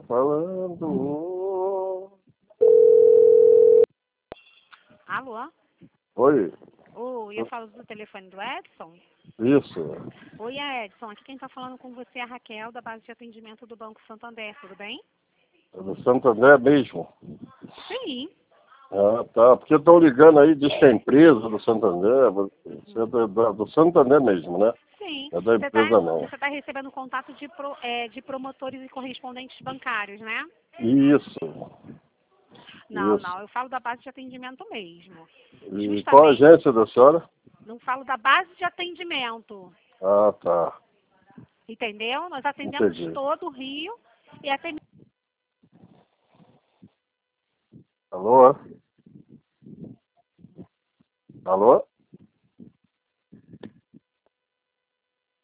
falando. Alô? Oi, Oi, eu falo do telefone do Edson. isso. Oi, Edson. Aqui quem está falando com você é a Raquel, da base de atendimento do Banco Santander, tudo bem? É do Santander mesmo. Sim. Ah, tá. Porque estão ligando aí, diz que é empresa do Santander. Você é do Santander mesmo, né? Sim. É da empresa não. Você tá recebendo contato de promotores e correspondentes bancários, né? Isso, Não, isso. não. Eu falo da base de atendimento mesmo. E qual a Justamente. agência da senhora? Não falo da base de atendimento. Ah, tá. Entendeu? Nós atendemos Entendi. todo o Rio e até Alô? Alô?